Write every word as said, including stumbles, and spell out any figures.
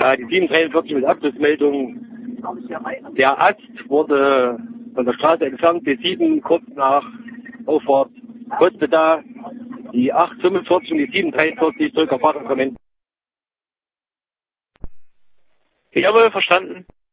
Ja, die sieben dreiundvierzig mit Abschlussmeldung. Der Ast wurde von der Straße entfernt, B sieben kurz nach Auffahrt Cottbus. Die acht fünfundvierzig und die sieben dreiundvierzig zurück auf Vater kommen. Jawohl, verstanden.